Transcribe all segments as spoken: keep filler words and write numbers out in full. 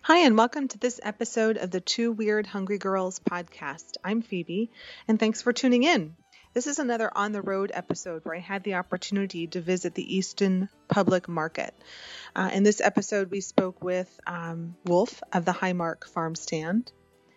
Hi, and welcome to this episode of the Two Weird Hungry Girls podcast. I'm Phoebe, and thanks for tuning in. This is another on the road episode where I had the opportunity to visit the Easton Public Market. Uh, in this episode, we spoke with um, Wolf of the Highmark Farm Stand.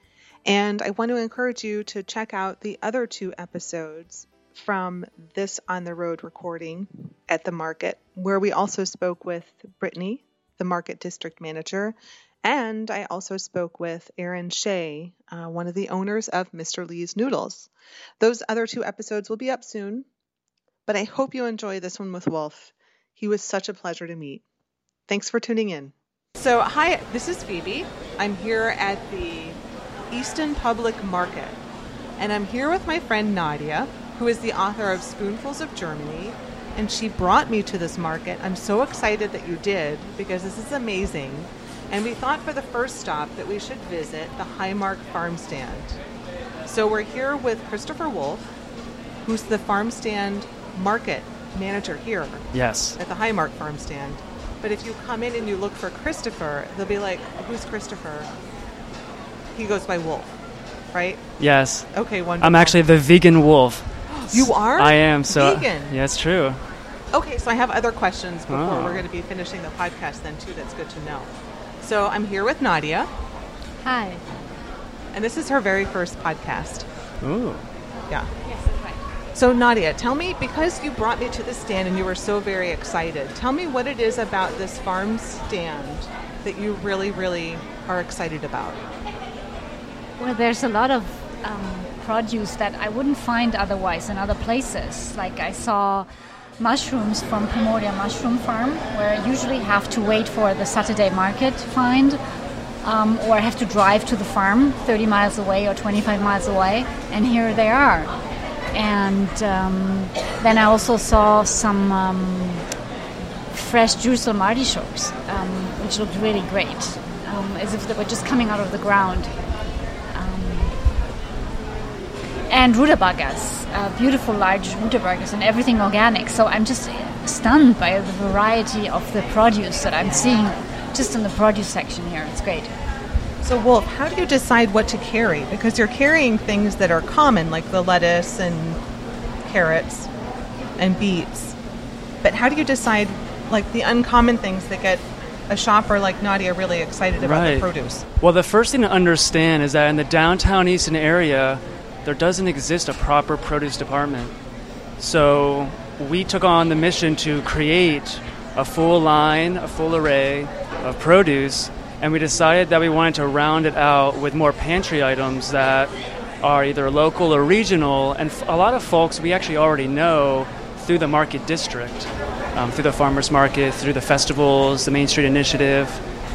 And I want to encourage you to check out the other two episodes from this on the road recording at the market, where we also spoke with Brittany, the market district manager, and I also spoke with Aaron Shea, uh, one of the owners of Mister Lee's Noodles. Those other two episodes will be up soon, but I hope you enjoy this one with Wolf. He was such a pleasure to meet. Thanks for tuning in. So, hi, this is Phoebe. I'm here at the Easton Public Market, and I'm here with my friend Nadia, who is the author of Spoonfuls of Germany, and she brought me to this market. I'm so excited that you did, because this is amazing. And we thought for the first stop that we should visit the Highmark Farm Stand. So we're here with Christopher Wolf, who's the farm stand market manager here. Yes. At the Highmark Farm Stand. But if you come in and you look for Christopher, they'll be like, who's Christopher? He goes by Wolf, right? Yes. Okay, wonderful. I'm actually the vegan wolf. You are? I am. So vegan? Yeah, it's true. Okay, so I have other questions before Oh. we're going to be finishing the podcast then too. That's good to know. So I'm here with Nadia. Hi. And this is her very first podcast. Ooh. Yeah. Yes, that's right. So Nadia, tell me, because you brought me to the stand and you were so very excited, tell me what it is about this farm stand that you really, really are excited about. Well, there's a lot of um, produce that I wouldn't find otherwise in other places. Like I saw mushrooms from Primordia Mushroom Farm, where I usually have to wait for the Saturday market to find, um, or I have to drive to the farm thirty miles away or twenty-five miles away, and here they are. And um, then I also saw some um, fresh Jerusalem artichokes, um, which looked really great, um, as if they were just coming out of the ground. Um, and rutabagas. Uh, beautiful large rutabagas and everything organic. So I'm just stunned by the variety of the produce that I'm seeing just in the produce section here. It's great. So Wolf, how do you decide what to carry? Because you're carrying things that are common, like the lettuce and carrots and beets. But how do you decide, like, the uncommon things that get a shopper like Nadia really excited about Right. the produce? Well, the first thing to understand is that in the downtown Easton area, there doesn't exist a proper produce department. So we took on the mission to create a full line, a full array of produce, and we decided that we wanted to round it out with more pantry items that are either local or regional, and f- a lot of folks we actually already know through the market district, um, through the farmers market, through the festivals, the Main Street Initiative.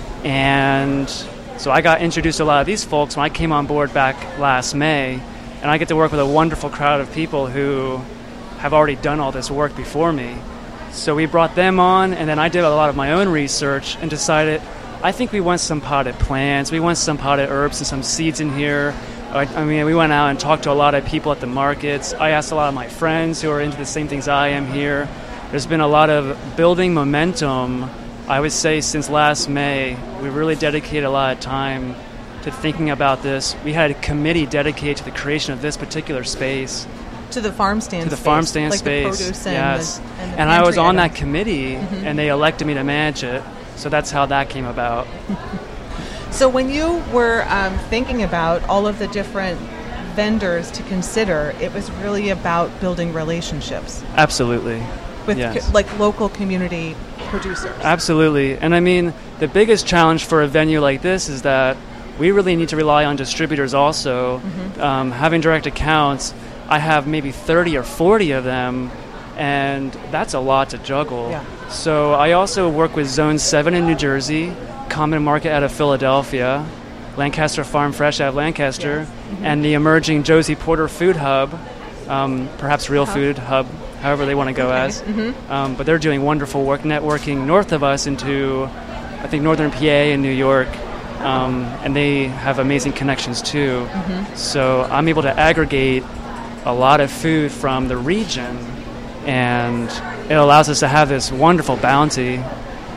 And so I got introduced to a lot of these folks when I came on board back last May. And I get to work with a wonderful crowd of people who have already done all this work before me. So we brought them on, and then I did a lot of my own research and decided, I think we want some potted plants, we want some potted herbs and some seeds in here. I, I mean, we went out and talked to a lot of people at the markets. I asked a lot of my friends who are into the same things I am here. There's been a lot of building momentum, I would say, since last May. We really dedicated a lot of time to thinking about this. We had a committee dedicated to the creation of this particular space. To the farm stand To the space, farm stand like space, the produce and yes. the, and the And I was pantry on that items. committee, Mhm. and they elected me to manage it. So that's how that came about. So when you were um, thinking about all of the different vendors to consider, it was really about building relationships Absolutely. with Yes. co- like local community producers. Absolutely. And I mean, the biggest challenge for a venue like this is that we really need to rely on distributors also. Mm-hmm. Um, having direct accounts, I have maybe thirty or forty of them, and that's a lot to juggle. Yeah. So I also work with Zone seven in New Jersey, Common Market out of Philadelphia, Lancaster Farm Fresh out of Lancaster, Yes. Mm-hmm. and the emerging Josie Porter Food Hub, um, perhaps Real Uh-huh. Food Hub, however they want to go Okay. as. Mhm. Um, but they're doing wonderful work networking north of us into, I think, northern P A and New York. Um, and they have amazing connections too. Mm-hmm. So I'm able to aggregate a lot of food from the region, and it allows us to have this wonderful bounty.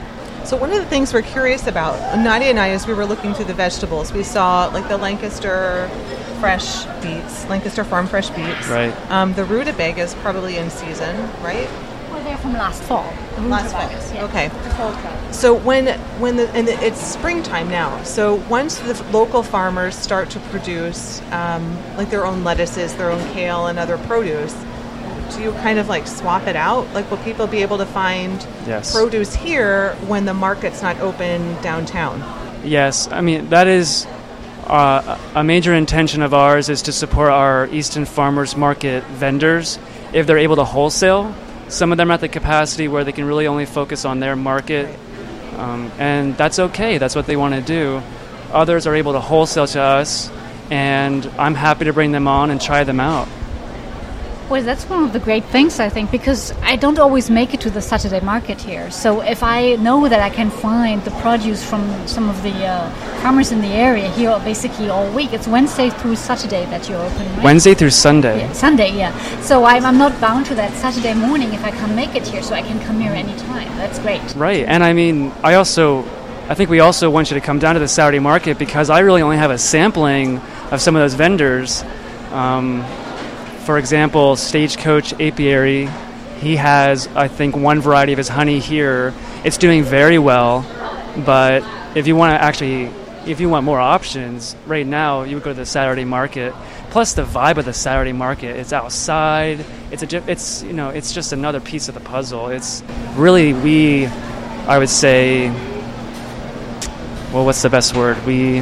So one of the things we're curious about, Nadia and I, as we were looking through the vegetables, we saw like the Lancaster fresh beets, Lancaster Farm fresh beets. Right. Um, the rutabaga is probably in season, right? Well, they're from last fall. The Last fall. rutabagas, yeah. Okay. The fall crop. So when when the and it's springtime now. So once the local farmers start to produce um, like their own lettuces, their own kale, and other produce, do you kind of like swap it out? Like, will people be able to find Yes. produce here when the market's not open downtown? Yes, I mean, that is uh, a major intention of ours is to support our Easton Farmers Market vendors if they're able to wholesale. Some of them are at the capacity where they can really only focus on their market, um, and that's okay. That's what they want to do. Others are able to wholesale to us, and I'm happy to bring them on and try them out. Well, that's one of the great things, I think, because I don't always make it to the Saturday market here. So if I know that I can find the produce from some of the uh, farmers in the area here basically all week, it's Wednesday through Saturday that you're open, right? Wednesday through Sunday. Yeah, Sunday, yeah. So I'm, I'm not bound to that Saturday morning if I can make it here, so I can come here anytime. That's great. Right, and I mean, I also, I think we also want you to come down to the Saturday market because I really only have a sampling of some of those vendors. Um, For example, Stagecoach Apiary, he has, I think, one variety of his honey here. It's doing very well, but if you want to actually, if you want more options, right now you would go to the Saturday market. Plus the vibe of the Saturday market, it's outside. It's a, it's you know, it's just another piece of the puzzle. It's really we, I would say, well, what's the best word? We.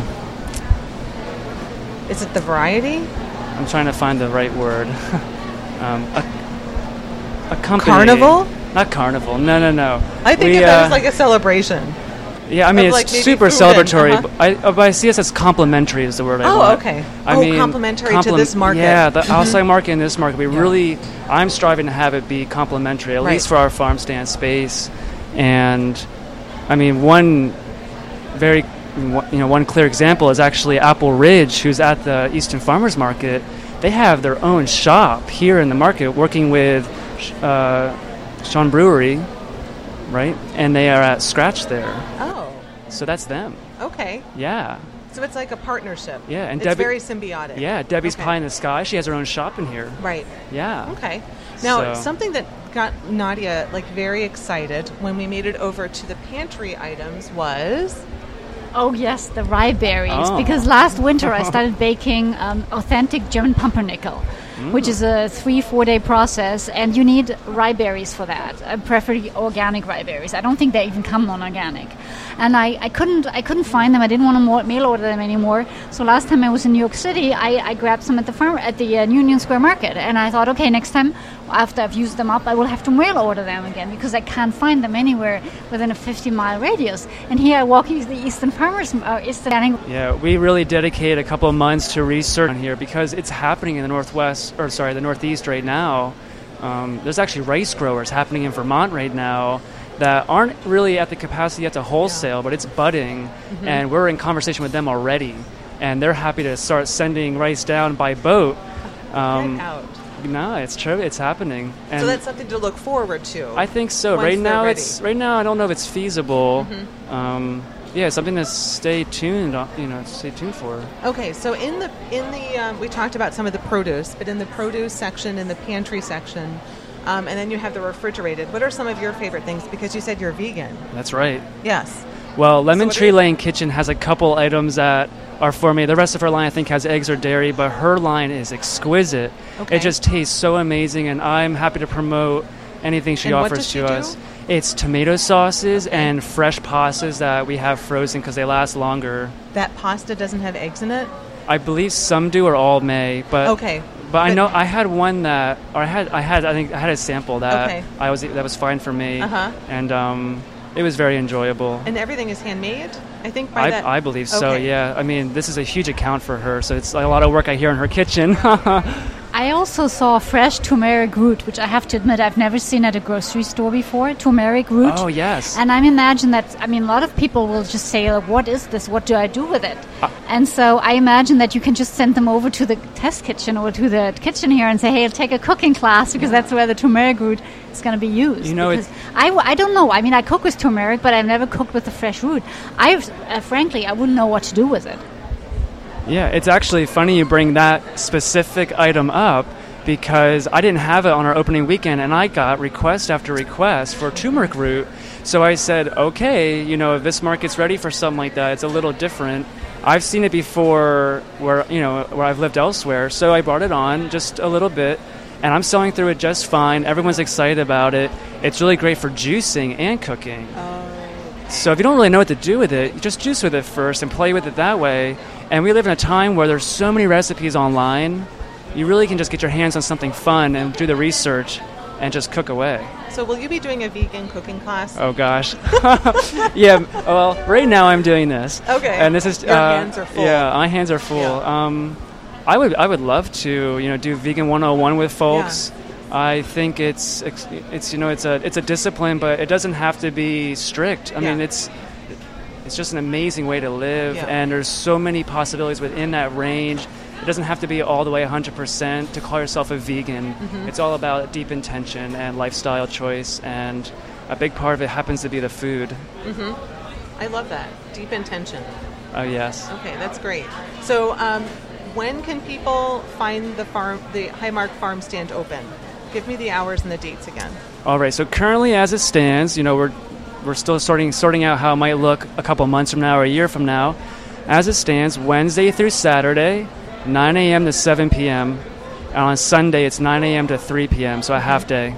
Is it the variety? I'm trying to find the right word. um, a, a company. Carnival? Not carnival. No, no, no. I think we, of that uh, as like a celebration. Yeah, I mean, of it's like maybe super food celebratory. and- uh-huh. but, I, uh, but I see it as complimentary is the word I Oh, want. okay. I Oh, mean, complimentary to this market. Yeah, the Mhm. outside market and this market. We Yeah. really, I'm striving to have it be complimentary, at Right. least for our farm stand space. And, I mean, one very, you know, one clear example is actually Apple Ridge, who's at the Easton Farmers Market. They have their own shop here in the market working with uh, Sean Brewery, right? And they are at Scratch there. Oh, So that's them. okay. Yeah. So it's like a partnership. Yeah, and it's Debbie- very symbiotic. Yeah, Debbie's Okay. Pie in the Sky. She has her own shop in here. Right. Yeah. Okay. Now, So- something that got Nadia like very excited when we made it over to the pantry items was Oh yes, the rye berries. Oh. Because last winter I started baking um, authentic German pumpernickel, which is a three, four day process, and you need rye berries for that. Uh, preferably organic rye berries. I don't think they even come non-organic, and I, I couldn't I couldn't find them. I didn't want to mo- mail order them anymore. So last time I was in New York City, I, I grabbed some at the farm at the uh, Union Square Market, and I thought, okay, next time after I've used them up, I will have to mail order them again because I can't find them anywhere within a fifty mile radius. And here I walk into the Eastern Farmers, uh, Eastern. Yeah, we really dedicate a couple of months to research on here because it's happening in the Northwest, or sorry, the Northeast right now. Um, there's actually rice growers happening in Vermont right now that aren't really at the capacity yet to wholesale, but it's budding, Mm-hmm. and we're in conversation with them already, and they're happy to start sending rice down by boat. Um, Get out. No, it's true. It's happening. And So that's something to look forward to. I think so. once Right they're now, ready. it's right now. I don't know if it's feasible. Mm-hmm. Um, yeah, something to stay tuned. on- You know, stay tuned for. Okay, so in the in the um, we talked about some of the produce, but in the produce section, in the pantry section, um, and then you have the refrigerated. What are some of your favorite things? Because you said you're vegan. That's right. Yes. Well, Lemon what Tree is- Lane Kitchen has a couple items that are for me. The rest of her line, I think, has eggs or dairy, but her line is exquisite. Okay. It just tastes so amazing, and I'm happy to promote anything she And what offers does she to do? us. It's tomato sauces and fresh pastas that we have frozen because they last longer. That pasta doesn't have eggs in it. I believe some do or all may, but Okay. But I But- know I had one that, or I had, I had, I think I had a sample that Okay. I was that was fine for me, Uh-huh. and um, it was very enjoyable. And everything is handmade, I think, by that. I, I believe so. Okay. Yeah. I mean, this is a huge account for her, so it's like a lot of work I hear in her kitchen. I also saw fresh turmeric root, which I have to admit I've never seen at a grocery store before. Turmeric root. Oh, yes. And I imagine that, I mean, a lot of people will just say, like, what is this? What do I do with it? Uh, and so I imagine that you can just send them over to the test kitchen or to the kitchen here and say, hey, take a cooking class, because that's where the turmeric root is going to be used. You know, because I, I don't know. I mean, I cook with turmeric, but I've never cooked with the fresh root. I, uh, frankly, I wouldn't know what to do with it. Yeah, it's actually funny you bring that specific item up, because I didn't have it on our opening weekend, and I got request after request for turmeric root. So I said, okay, you know, if this market's ready for something like that, it's a little different. I've seen it before where, you know, where I've lived elsewhere, so I brought it on just a little bit, and I'm selling through it just fine. Everyone's excited about it. It's really great for juicing and cooking. Oh. So if you don't really know what to do with it, just juice with it first and play with it that way. And we live in a time where there's so many recipes online. You really can just get your hands on something fun and do the research and just cook away. So will you be doing a vegan cooking class? Oh, gosh. Yeah, well, right now I'm doing this. Okay. And this is, Your uh, hands are full. Yeah, my hands are full. Yeah. Um, I would I would love to, you know, do Vegan one oh one with folks. Yeah. I think it's, it's you know, it's a it's a discipline, but it doesn't have to be strict. I yeah. mean, it's it's just an amazing way to live, yeah. and there's so many possibilities within that range. It doesn't have to be all the way one hundred percent to call yourself a vegan. Mm-hmm. It's all about deep intention and lifestyle choice, and a big part of it happens to be the food. Mm-hmm. I love that. Deep intention. Oh, yes. Okay, that's great. So um, when can people find the farm, the Highmark Farm Stand open? Give me the hours and the dates again. All right, so currently as it stands, you know, we're we're still starting sorting out how it might look a couple months from now or a year from now. As it stands, Wednesday through Saturday, nine a.m. to seven p.m. And on Sunday, it's nine a.m. to three p.m., so a half day.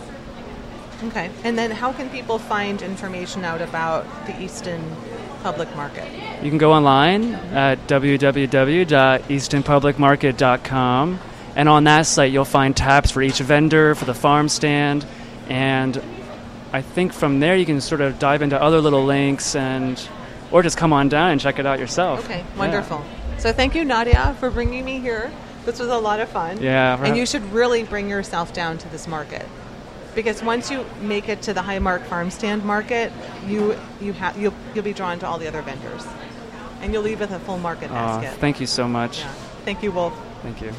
Okay. And then how can people find information out about the Easton Public Market? You can go online at w w w dot easton public market dot com. And on that site, you'll find tabs for each vendor, for the farm stand, and I think from there you can sort of dive into other little links, and or just come on down and check it out yourself. Okay, wonderful. Yeah. So thank you, Nadia, for bringing me here. This was a lot of fun. Yeah. And you should really bring yourself down to this market, because once you make it to the Highmark Farm Stand Market, you you ha- you'll you'll be drawn to all the other vendors, and you'll leave with a full market basket. Oh, thank you so much. Yeah. Thank you, Wolf. Thank you.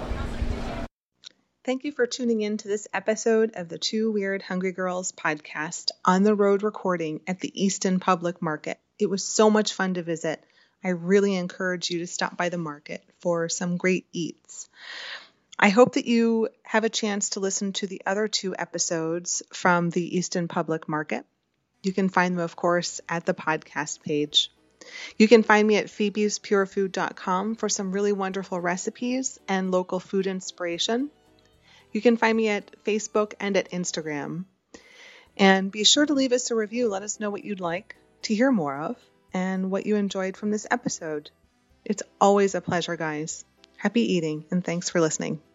Thank you for tuning in to this episode of the Two Weird Hungry Girls podcast on the road recording at the Easton Public Market. It was so much fun to visit. I really encourage you to stop by the market for some great eats. I hope that you have a chance to listen to the other two episodes from the Easton Public Market. You can find them, of course, at the podcast page. You can find me at phoebes pure food dot com for some really wonderful recipes and local food inspiration. You can find me at Facebook and at Instagram. And be sure to leave us a review. Let us know what you'd like to hear more of and what you enjoyed from this episode. It's always a pleasure, guys. Happy eating, and thanks for listening.